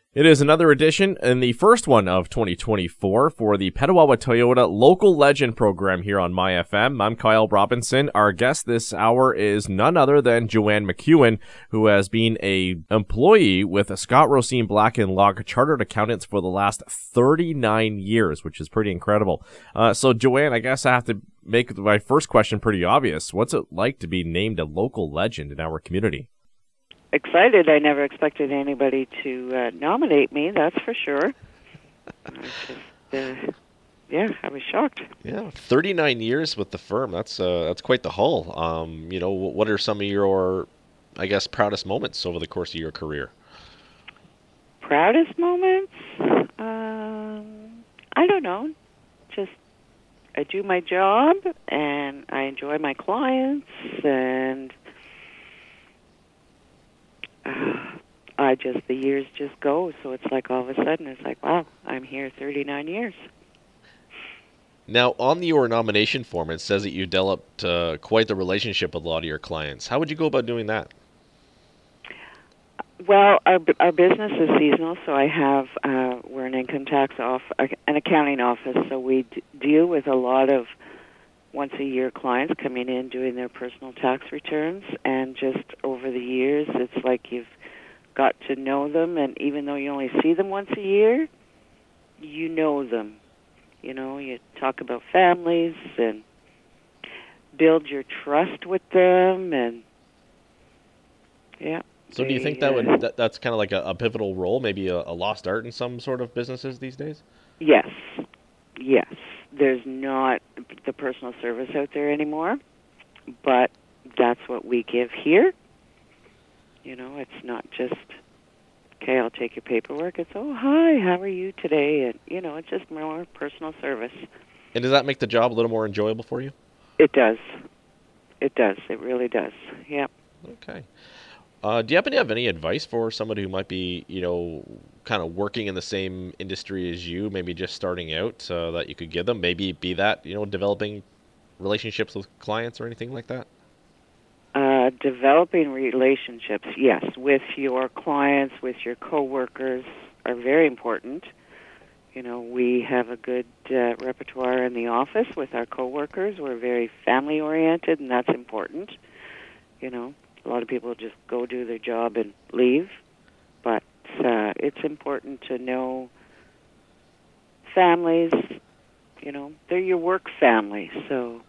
It is another edition and the first one of 2024 for the Petawawa Toyota Local Legend program here on MyFM. I'm Kyle Robinson. Our guest this hour is none other than Joanne McEwen, who has been an employee with Scott Rosine Black & Locke Chartered Accountants for the last 39 years, which is pretty incredible. So Joanne, I guess I have to make my first question pretty obvious. What's it like to be named a local legend in our community? Excited. I never expected anybody to nominate me, that's for sure. I was shocked. Yeah, 39 years with the firm. That's quite the haul. What are some of your, I guess, proudest moments over the course of your career? Proudest moments? I don't know. Just I do my job, and I enjoy my clients, and the years just go. So it's like all of a sudden, it's like, wow, I'm here 39 years. Now, on your nomination form, it says that you developed quite the relationship with a lot of your clients. How would you go about doing that? Well, our business is seasonal, so we're an income tax an accounting office, so we deal with a lot of once-a-year clients coming in doing their personal tax returns, and just over the years, it's like you've got to know them, and even though you only see them once a year, you know them. You know, you talk about families and build your trust with them, and yeah. So do you think that's kind of like a pivotal role, maybe a lost art in some sort of businesses these days? Yes. There's not the personal service out there anymore, but that's what we give here. You know, it's not just, okay, I'll take your paperwork. It's, oh, hi, how are you today? And, you know, it's just more personal service. And does that make the job a little more enjoyable for you? It does. It does. It really does. Yeah. Okay. Do you happen to have any advice for somebody who might be, kind of working in the same industry as you, maybe just starting out, that you could give them? Maybe be that, developing relationships with clients or anything like that? Developing relationships, yes, with your clients, with your coworkers are very important. You know, we have a good repertoire in the office with our coworkers. We're very family-oriented, and that's important. You know, a lot of people just go do their job and leave, but it's important to know families. You know, they're your work family, so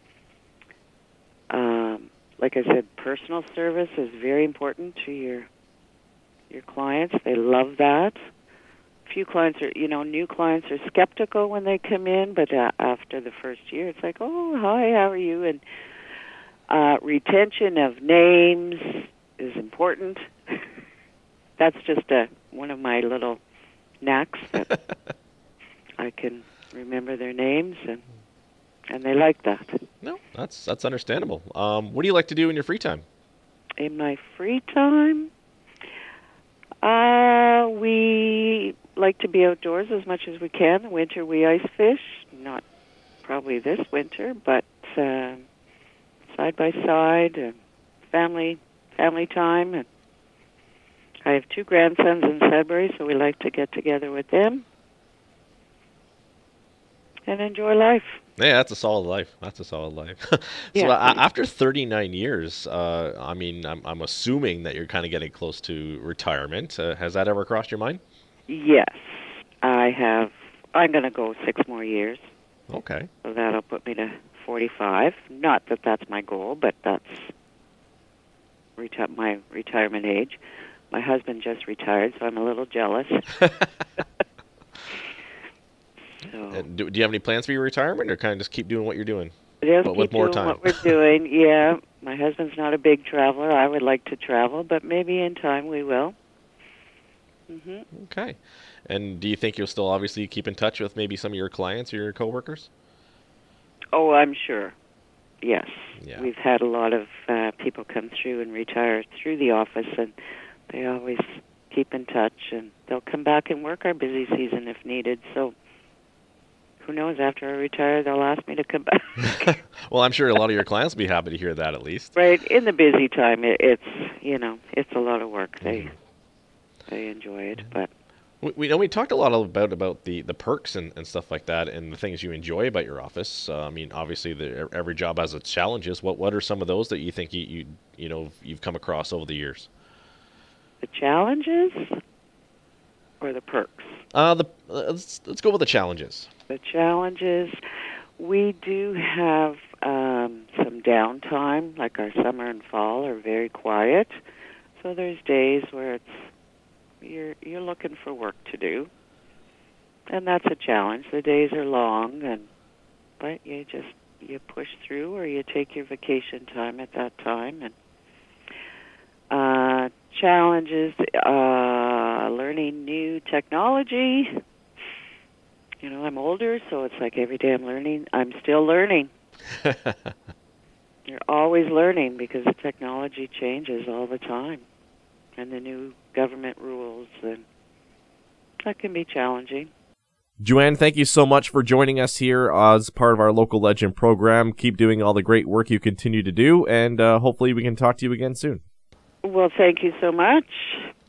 like I said, personal service is very important to your clients. They love that. Few clients are, new clients are skeptical when they come in, but after the first year, it's like, oh, hi, how are you? And retention of names is important. That's just one of my little knacks that I can remember their names, and they like that. No, that's understandable. What do you like to do in your free time? In my free time, we like to be outdoors as much as we can. In winter, we ice fish. Not probably this winter, but side by side, family time. And I have 2 grandsons in Sudbury, so we like to get together with them and enjoy life. Yeah, that's a solid life. So Yeah. After 39 years, I'm assuming that you're kind of getting close to retirement. Has that ever crossed your mind? Yes, I have. I'm going to go 6 more years. Okay. So that'll put me to 45. Not that that's my goal, but that's my retirement age. My husband just retired, so I'm a little jealous. So, do you have any plans for your retirement, or kind of just keep doing what you're doing? Just but keep with more doing time? What we're doing, yeah. My husband's not a big traveler. I would like to travel, but maybe in time we will. Mm-hmm. Okay. And do you think you'll still obviously keep in touch with maybe some of your clients or your coworkers? Oh, I'm sure. Yes. Yeah. We've had a lot of people come through and retire through the office, and they always keep in touch, and they'll come back and work our busy season if needed. So who knows, after I retire, they'll ask me to come back. Well, I'm sure a lot of your clients will be happy to hear that at least. Right. In the busy time, it's a lot of work. They enjoy it, but We talked a lot about the perks and stuff like that, and the things you enjoy about your office. I mean, obviously, every job has its challenges. What are some of those that you think you've come across over the years? The challenges or the perks? Let's go with the challenges. The challenges, we do have some downtime, like our summer and fall are very quiet. So there's days where you're looking for work to do, and that's a challenge. The days are long, but you push through, or you take your vacation time at that time. And challenges, learning new technology. You know, I'm older, so it's like every day I'm still learning. You're always learning because the technology changes all the time, and the new government rules, and that can be challenging. Joanne, thank you so much for joining us here as part of our Local Legend program. Keep doing all the great work you continue to do, and hopefully we can talk to you again soon. Well, thank you so much.